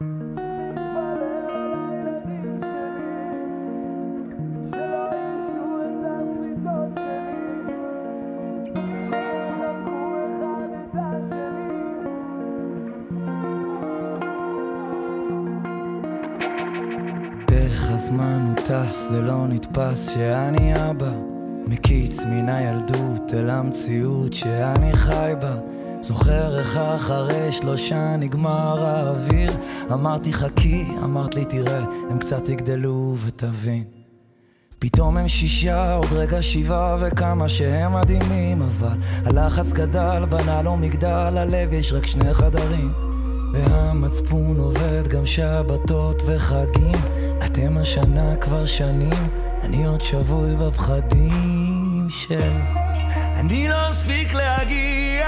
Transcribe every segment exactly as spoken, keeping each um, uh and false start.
הזמן הוא טס, זה לא נתפס שאני אבא מקיץ מן הילדות אל המציאות שאני חי בה. זוכר איך אחרי שלושה נגמר האוויר, אמרתי חכי, אמרת לי תראה, הם קצת יגדלו ותבין. פתאום הם שישה, עוד רגע שבעה, וכמה שהם מדהימים, אבל הלחץ גדל, בנה לו מגדל, הלב יש רק שני חדרים, והמצפון עובד גם שבתות וחגים. אתם השנה כבר שנים, אני עוד שבוי בפחדים של אני לא מספיק להגיע,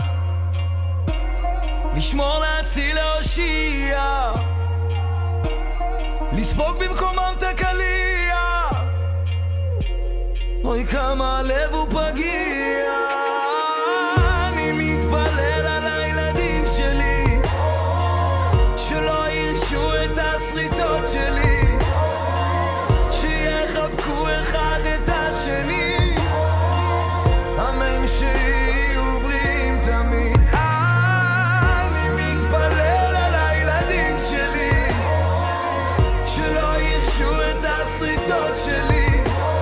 לשמור להציל להושיע, לספוג במקומם את הקליע. אוי כמה הלב הוא פגיע, אני מתפלל על הילדים שלי שלא ירשו את הסריטות שלי, שיחבקו אחד את השני, אמן שיהיו בריאים תמיד. אני מתפלל על הילדים שלי שלא ירשו את הסריטות שלי,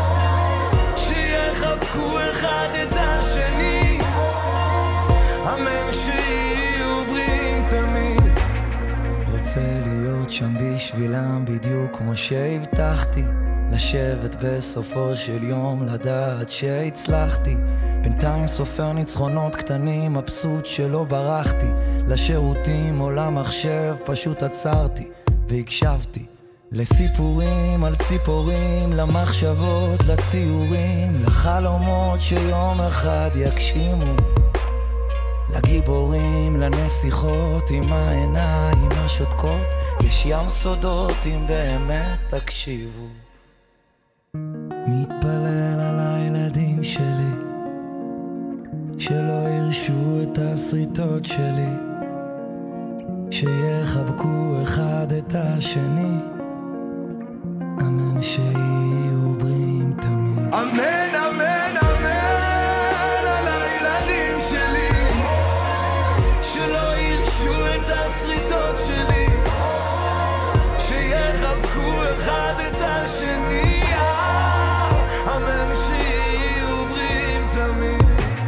שיחבקו אחד את השני, אמן שיהיו בריאים תמיד. רוצה להיות שם בשבילם בדיוק כמו שהבטחתי, לשבת בסופו של יום לדעת שהצלחתי. בינתיים סופר ניצחונות קטנים, מבסוט שלא ברחתי לשירותים או למחשב, פשוט עצרתי והקשבתי לסיפורים על ציפורים, למחשבות, לציורים, לחלומות שיום אחד יגשימו, לגיבורים, לנסיכות עם העיניים השותקות. יש ים סודות אם באמת תקשיבו. מתפלל על הילדים שלי שלא ירשו את הסריטות שלי, שיחבקו אחד את השני, אמן שיהיו בריאים תמיד. אמן אמן אמן על הילדים שלי שלא ירשו את הסריטות שלי, שיחבקו אחד את השני, אמן שיהיו בריאים תמיד.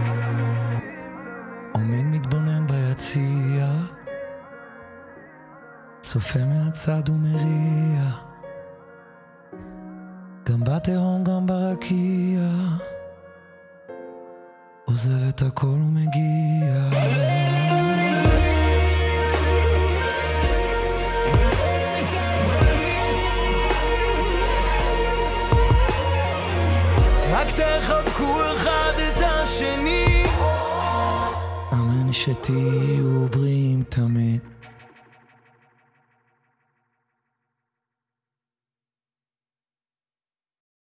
עומד מתבונן ביציע, צופה מהצד ומריע, גם בתהום גם ברקיע, עוזב את הכל ומגיע. רק תחבקו אחד את השני, אמן שתהיו בריאים תמיד.